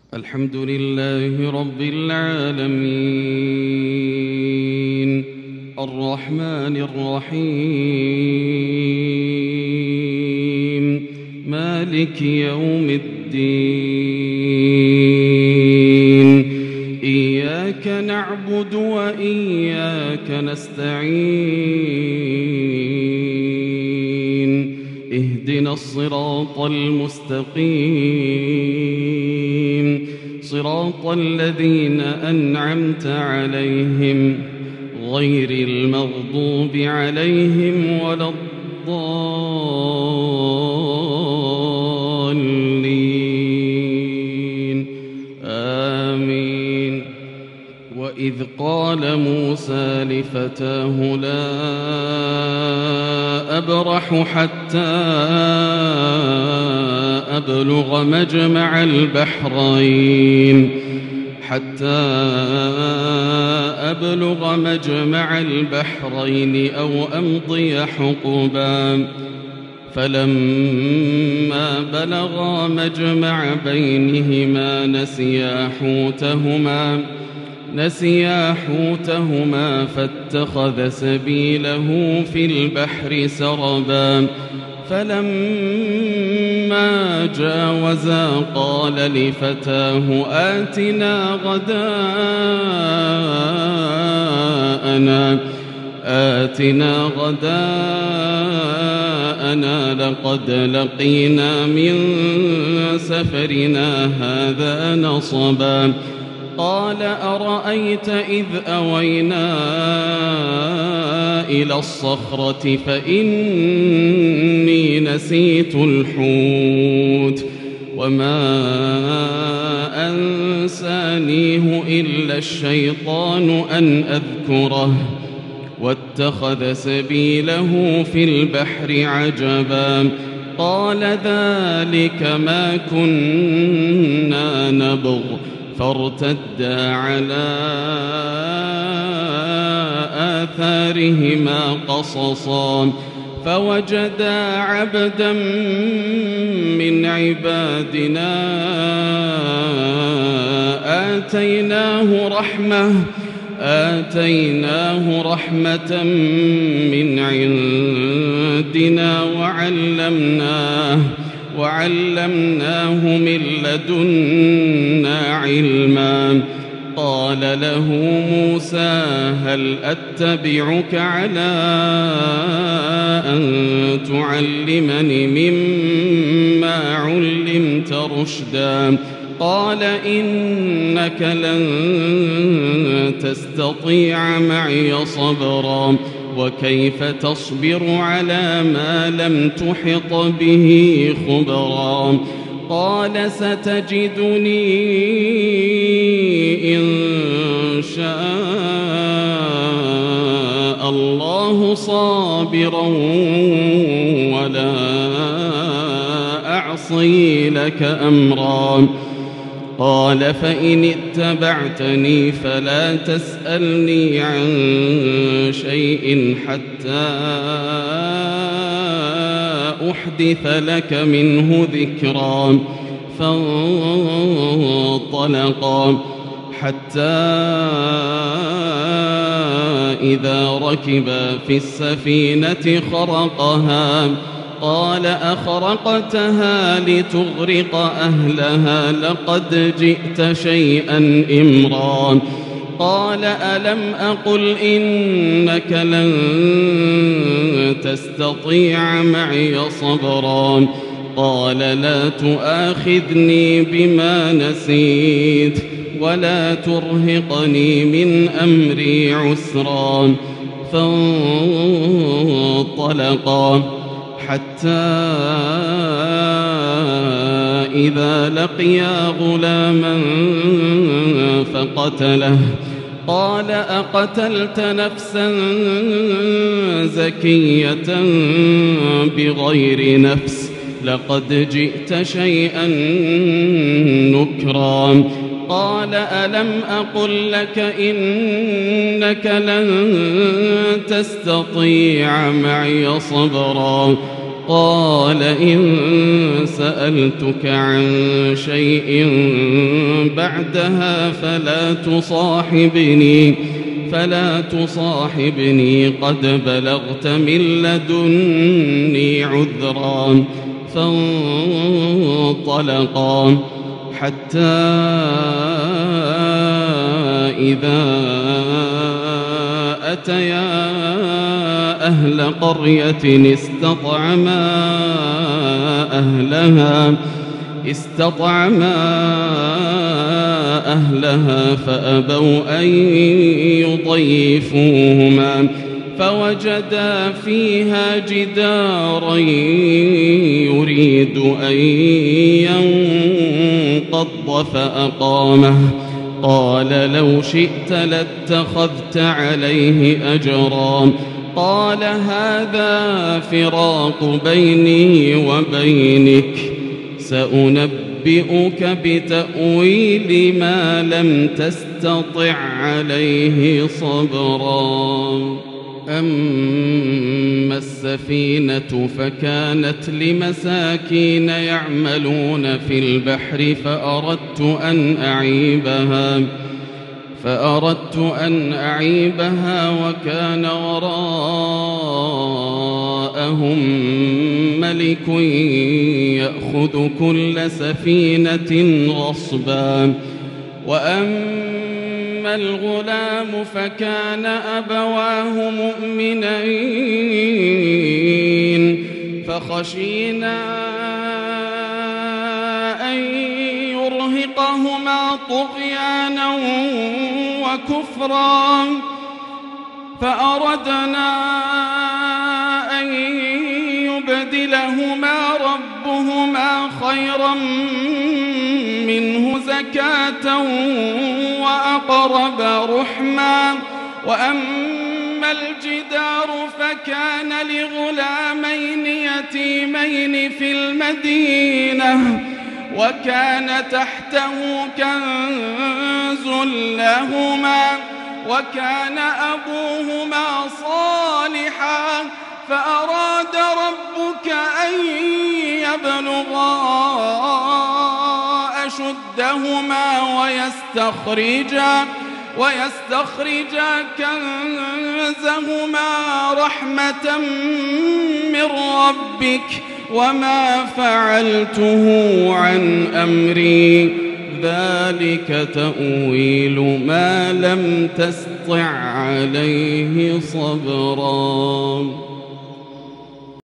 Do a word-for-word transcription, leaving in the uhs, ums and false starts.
الحمد لله رب العالمين الرحمن الرحيم مالك يوم الدين إياك نعبد وإياك نستعين اهدنا الصراط المستقيم صراط الذين أنعمت عليهم غير المغضوب عليهم ولا الضالين آمين. وإذ قال موسى لفتاه لا أبرح حتى أبلغ مجمع البحرين حتى أبلغ مجمع البحرين أو أمضي حقبا فلما بلغا مجمع بينهما نسيا حوتهما نسيا حوتهما فاتخذ سبيله في البحر سربا فلما جاوزا قال لفتاه آتنا غداءنا آتنا غداءنا لقد لقينا من سفرنا هذا نصبا قال أرأيت إذ أوينا إلى الصخرة فإني نسيت الحوت وما أنسانيه إلا الشيطان أن أذكره واتخذ سبيله في البحر عجبا قال ذلك ما كنا نبغ فارتدا على آثارهما قصصا فوجدا عبدا من عبادنا آتيناه رحمة آتيناه رحمة من عندنا وعلمناه وعلمناه من لدنا علما قال له موسى هل أتبعك على أن تعلمني مما علمت رشدا قال إنك لن تستطيع معي صبرا وكيف تصبر على ما لم تحط به خبرا قال ستجدني إن شاء الله صابرا ولا أعصي لك أمرا قال فإن اتبعتني فلا تسألني عن شيء حتى أحدث لك منه ذكرا فانطلقا حتى إذا ركبا في السفينة خرقها قال أخرقتها لتغرق أهلها لقد جئت شيئا إمرا قال ألم أقل إنك لن تستطيع معي صبرا قال لا تؤاخذني بما نسيت ولا ترهقني من أمري عسرا فانطلقا حتى إذا لقيا غلاما فقتله قال أقتلت نفسا زكية بغير نفس لقد جئت شيئا نكرا قال ألم أقل لك إنك لن تستطيع معي صبرا قال إن سألتك عن شيء بعدها فلا تصاحبني فلا تصاحبني قد بلغت من لدني عذرا. فانطلقا حتى إذا أتيا أهل قرية استطعما أهلها استطعما أهلها فأبوا أن يضيفوهما فوجدا فيها جدارا يريد أن ينقض فأقامه. قال لو شئت لاتخذت عليه أجرا. قال هذا فراق بيني وبينك سأنبئك بتأويل ما لم تستطع عليه صبرا. أما السفينة فكانت لمساكين يعملون في البحر فأردت أن أعيبها فأردت أن أعيبها وكان وراءهم ملك يأخذ كل سفينة غصبا. وأما الغلام فكان أبواه مؤمنين فخشينا أن يرهقهما طغيانا وكفرا فأردنا أن يبدلهما ربهما خيرا منه زكاة وأقرب رحما. وأما الجدار فكان لغلامين يتيمين في المدينة وكان تحته كنز لهما وكان أبوهما صالحا فأراد ربك أن يبلغا أشدهما ويستخرجا ويستخرجا كنزهما رحمة من ربك وما فعلته عن أمري ذلك تأويل ما لم تسطع عليه صبرا.